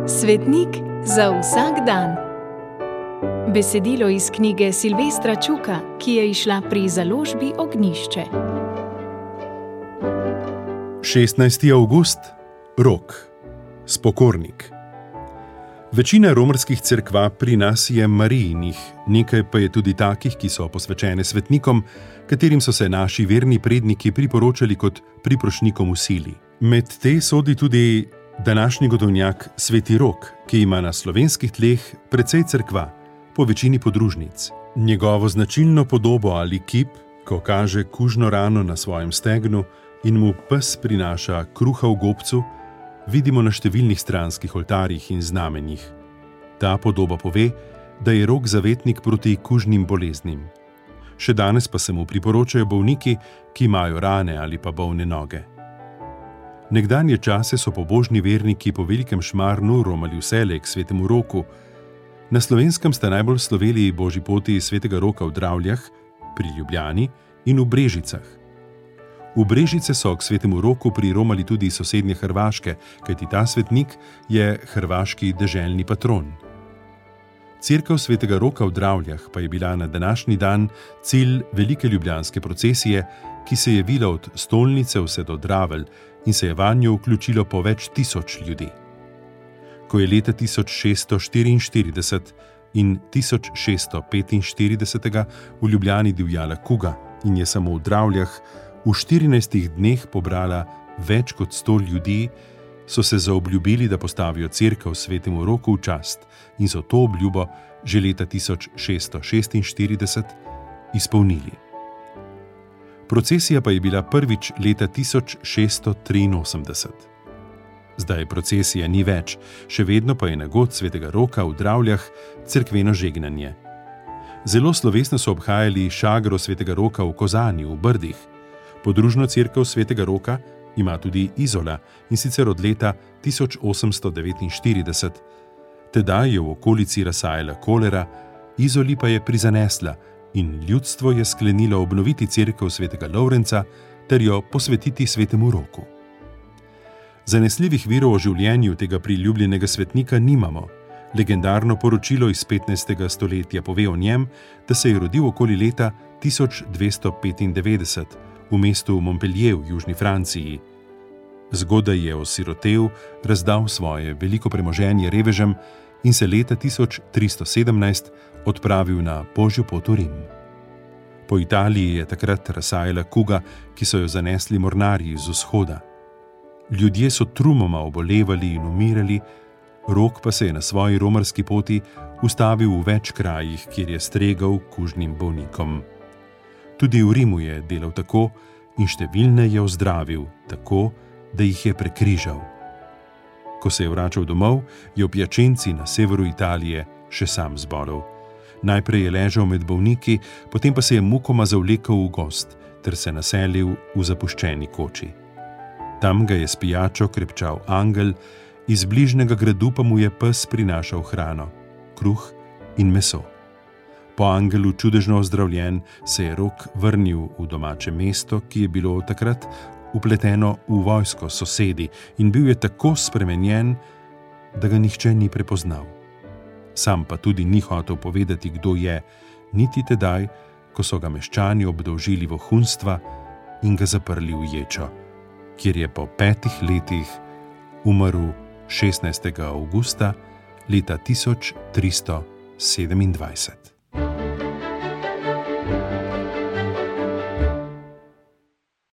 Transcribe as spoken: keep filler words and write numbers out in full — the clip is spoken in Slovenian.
Svetnik za vsak dan. Besedilo iz knjige Silvestra Čuka, ki je izšla pri založbi Ognjišče. šestnajsti avgust. Rok. Spokornik. Večina romarskih cerkva pri nas je Marijinih, nekaj pa je tudi takih, ki so posvečene svetnikom, katerim so se naši verni predniki priporočali kot priprošnjikom v sili. Med te sodi tudi današnji godovnjak Sveti Rok, ki ima na slovenskih tleh precej cerkva, po večini podružnic. Njegovo značilno podobo ali kip, ko kaže kužno rano na svojem stegnu in mu pes prinaša kruha v gobcu, vidimo na številnih stranskih oltarjih in znamenjih. Ta podoba pove, da je Rok zavetnik proti kužnim boleznim. Še danes pa se mu priporočajo bolniki, ki imajo rane ali pa bolne noge. Nekdanje čase so pobožni verniki po Velikem Šmarnu romali vselej k Svetemu Roku. Na Slovenskem sta najbolj sloveli božji poti Svetega Roka v Dravljah, pri Ljubljani in v Brežicah. V Brežice so k Svetemu Roku priromali tudi sosednje Hrvaške, kajti ta svetnik je hrvaški deželni patron. Cerkev Svetega Roka v Dravljah pa je bila na današnji dan cilj velike ljubljanske procesije, ki se je vila od stolnice vse do Dravelj in se je vanjo vključilo po več tisoč ljudi. Ko je leta tisoč šeststo štiriinštirideset in tisoč šeststo petinštirideset v Ljubljani divjala kuga in je samo v Dravljah v štirinajstih dneh pobrala več kot sto ljudi, so se zaobljubili, da postavijo cerkev Svetemu Roku v čast in so to obljubo že leta tisoč šeststo šestinštirideset izpolnili. Procesija pa je bila prvič leta tisoč šeststo triinosemdeset. Zdaj procesija ni več, še vedno pa je na god Svetega Roka v Dravljah cerkveno žegnanje. Zelo slovesno so obhajali šagro Svetega Roka v Kozani v Brdih. Podružno cerkev Svetega Roka ima tudi Izola, in sicer od leta tisoč osemsto devetinštirideset. Tedaj je v okolici razsajala kolera, Izoli pa je prizanesla in ljudstvo je sklenilo obnoviti cerkev Svetega Lovrenca ter jo posvetiti Svetemu Roku. Zanesljivih virov o življenju tega priljubljenega svetnika nimamo. Legendarno poročilo iz petnajstega stoletja pove o njem, da se je rodil okoli leta tisoč dvesto petindevetdeset v mestu Montpellier v južni Franciji. Zgodaj je osirotel, razdal svoje veliko premoženje revežem in se leta tisoč tristo sedemnajst odpravil na božjo pot v Rim. Po Italiji je takrat razsajala kuga, ki so jo zanesli mornarji iz vzhoda. Ljudje so trumoma obolevali in umirali, Rok pa se je na svoji romarski poti ustavil v več krajih, kjer je stregal kužnim bolnikom. Tudi v Rimu je delal tako in številne je ozdravil, tako, da jih je prekrižal. Ko se je vračal domov, je v Piacenzi na severu Italije še sam zbolel. Najprej je ležal med bolniki, potem pa se je mukoma zavlekel v gozd ter se naselil v zapuščeni koči. Tam ga je s pijačo krepčal angel, iz bližnjega gradu pa mu je pes prinašal hrano, kruh in meso. Po angelu čudežno ozdravljen se je Rok vrnil v domače mesto, ki je bilo takrat upleteno v vojsko sosedi in bil je tako spremenjen, da ga nihče ni prepoznal. Sam pa tudi ni hotel povedati, kdo je, niti tedaj, ko so ga meščani obdolžili vohunstva in ga zaprli v ječo, kjer je po petih letih umrl šestnajstega avgusta leta tisoč tristo sedemindvajset.